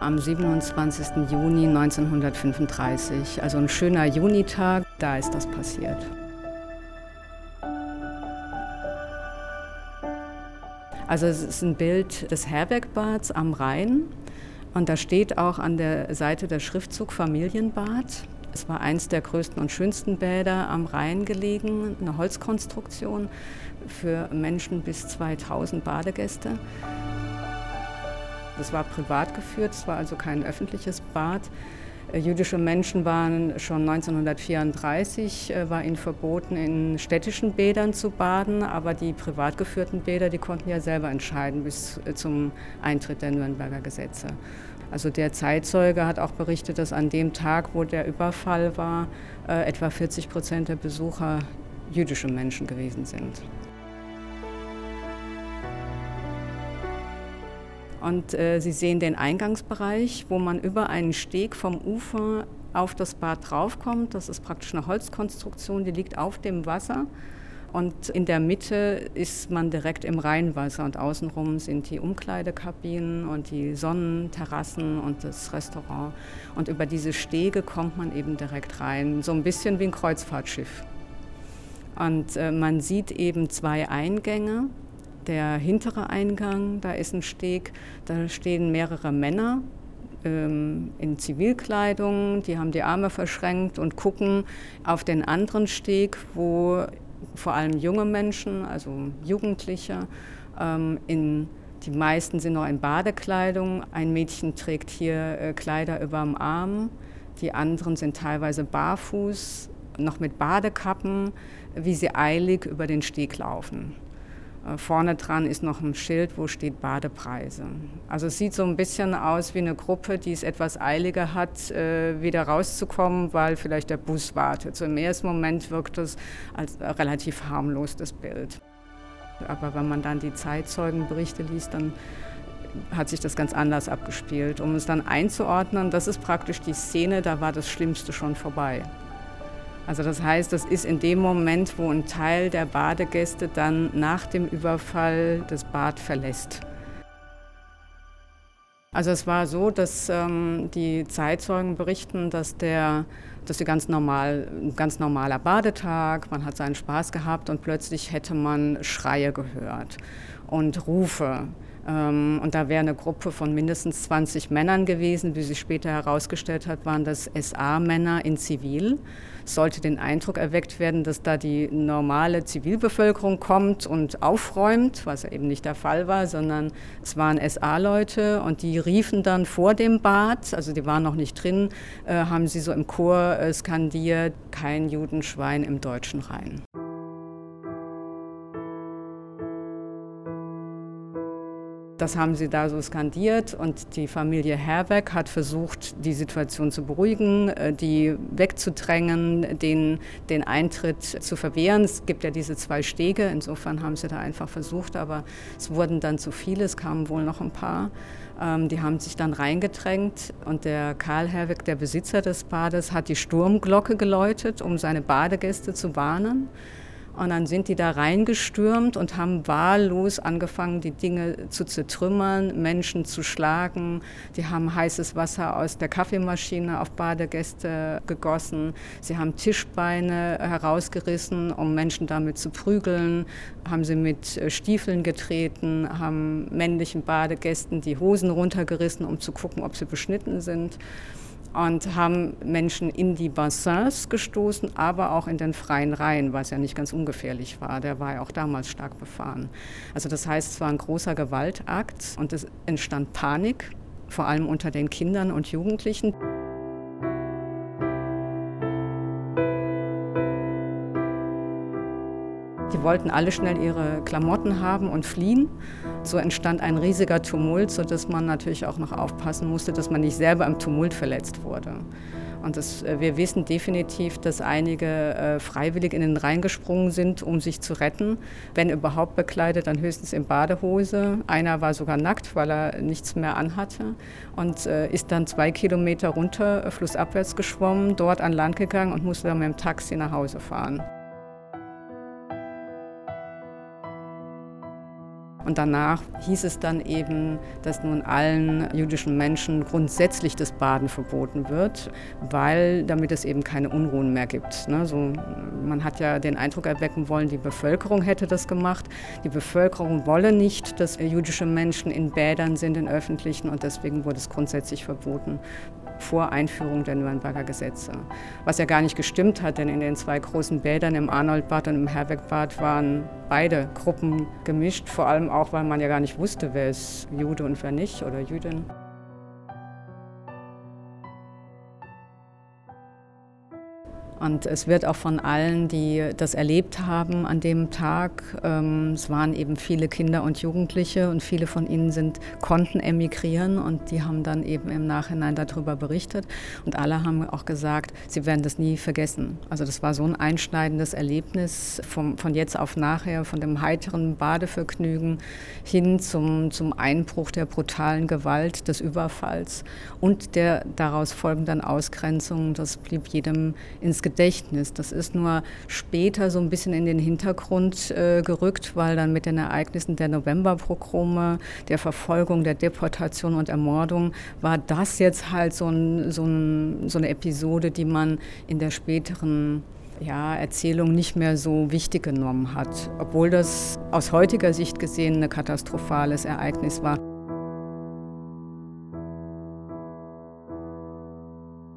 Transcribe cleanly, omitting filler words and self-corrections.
am 27. Juni 1935. Also ein schöner Junitag, da ist das passiert. Also es ist ein Bild des Herbergbads am Rhein und da steht auch an der Seite der Schriftzug Familienbad. Es war eins der größten und schönsten Bäder am Rhein gelegen, eine Holzkonstruktion für Menschen bis 2000 Badegäste. Es war privat geführt, es war also kein öffentliches Bad. Jüdische Menschen waren schon 1934, war ihnen verboten, in städtischen Bädern zu baden, aber die privat geführten Bäder, die konnten ja selber entscheiden bis zum Eintritt der Nürnberger Gesetze. Also der Zeitzeuge hat auch berichtet, dass an dem Tag, wo der Überfall war, etwa 40% der Besucher jüdische Menschen gewesen sind. Und Sie sehen den Eingangsbereich, wo man über einen Steg vom Ufer auf das Bad draufkommt. Das ist praktisch eine Holzkonstruktion, die liegt auf dem Wasser. Und in der Mitte ist man direkt im Rheinwasser und außenrum sind die Umkleidekabinen und die Sonnenterrassen und das Restaurant. Und über diese Stege kommt man eben direkt rein, so ein bisschen wie ein Kreuzfahrtschiff. Und man sieht eben zwei Eingänge. Der hintere Eingang, da ist ein Steg, da stehen mehrere Männer in Zivilkleidung, die haben die Arme verschränkt und gucken auf den anderen Steg, wo vor allem junge Menschen, also Jugendliche, die meisten sind noch in Badekleidung. Ein Mädchen trägt hier Kleider überm Arm, die anderen sind teilweise barfuß, noch mit Badekappen, wie sie eilig über den Steg laufen. Vorne dran ist noch ein Schild, wo steht Badepreise. Also es sieht so ein bisschen aus wie eine Gruppe, die es etwas eiliger hat, wieder rauszukommen, weil vielleicht der Bus wartet. So im ersten Moment wirkt es als relativ harmlos, das Bild. Aber wenn man dann die Zeitzeugenberichte liest, dann hat sich das ganz anders abgespielt. Um es dann einzuordnen, das ist praktisch die Szene, da war das Schlimmste schon vorbei. Also das heißt, das ist in dem Moment, wo ein Teil der Badegäste dann nach dem Überfall das Bad verlässt. Also es war so, dass die Zeitzeugen berichten, dass ein ganz normaler Badetag, man hat seinen Spaß gehabt und plötzlich hätte man Schreie gehört und Rufe. Und da wäre eine Gruppe von mindestens 20 Männern gewesen. Wie sich später herausgestellt hat, waren das SA-Männer in Zivil. Es sollte den Eindruck erweckt werden, dass da die normale Zivilbevölkerung kommt und aufräumt, was eben nicht der Fall war, sondern es waren SA-Leute und die riefen dann vor dem Bad, also die waren noch nicht drin, haben sie so im Chor skandiert, kein Judenschwein im deutschen Rhein. Das haben sie da so skandiert und die Familie Herberg hat versucht, die Situation zu beruhigen, die wegzudrängen, den Eintritt zu verwehren. Es gibt ja diese zwei Stege, insofern haben sie da einfach versucht, aber es wurden dann zu viele, es kamen wohl noch ein paar. Die haben sich dann reingedrängt und der Karl Herberg, der Besitzer des Bades, hat die Sturmglocke geläutet, um seine Badegäste zu warnen. Und dann sind die da reingestürmt und haben wahllos angefangen, die Dinge zu zertrümmern, Menschen zu schlagen. Die haben heißes Wasser aus der Kaffeemaschine auf Badegäste gegossen. Sie haben Tischbeine herausgerissen, um Menschen damit zu prügeln. Haben sie mit Stiefeln getreten, haben männlichen Badegästen die Hosen runtergerissen, um zu gucken, ob sie beschnitten sind. Und haben Menschen in die Bassins gestoßen, aber auch in den freien Rhein, was ja nicht ganz ungefährlich war. Der war ja auch damals stark befahren. Also das heißt, es war ein großer Gewaltakt und es entstand Panik, vor allem unter den Kindern und Jugendlichen. Die wollten alle schnell ihre Klamotten haben und fliehen. So entstand ein riesiger Tumult, sodass man natürlich auch noch aufpassen musste, dass man nicht selber im Tumult verletzt wurde. Und wir wissen definitiv, dass einige freiwillig in den Rhein gesprungen sind, um sich zu retten. Wenn überhaupt bekleidet, dann höchstens in Badehose. Einer war sogar nackt, weil er nichts mehr anhatte und ist dann 2 Kilometer runter, flussabwärts geschwommen, dort an Land gegangen und musste dann mit dem Taxi nach Hause fahren. Und danach hieß es dann eben, dass nun allen jüdischen Menschen grundsätzlich das Baden verboten wird, weil damit es eben keine Unruhen mehr gibt. Ne? So, man hat ja den Eindruck erwecken wollen, die Bevölkerung hätte das gemacht. Die Bevölkerung wolle nicht, dass jüdische Menschen in Bädern sind, in öffentlichen, und deswegen wurde es grundsätzlich verboten vor Einführung der Nürnberger Gesetze. Was ja gar nicht gestimmt hat, denn in den 2 großen Bädern, im Arnoldbad und im Herwegbad, waren beide Gruppen gemischt, vor allem auch, weil man ja gar nicht wusste, wer ist Jude und wer nicht oder Jüdin. Und es wird auch von allen, die das erlebt haben an dem Tag, es waren eben viele Kinder und Jugendliche und viele von ihnen konnten emigrieren und die haben dann eben im Nachhinein darüber berichtet. Und alle haben auch gesagt, sie werden das nie vergessen. Also das war so ein einschneidendes Erlebnis von jetzt auf nachher, von dem heiteren Badevergnügen hin zum Einbruch der brutalen Gewalt, des Überfalls und der daraus folgenden Ausgrenzung. Das blieb jedem ins Gedächtnis. Das ist nur später so ein bisschen in den Hintergrund gerückt, weil dann mit den Ereignissen der Novemberpogrome, der Verfolgung, der Deportation und Ermordung war das jetzt halt so eine Episode, die man in der späteren Erzählung nicht mehr so wichtig genommen hat, obwohl das aus heutiger Sicht gesehen ein katastrophales Ereignis war.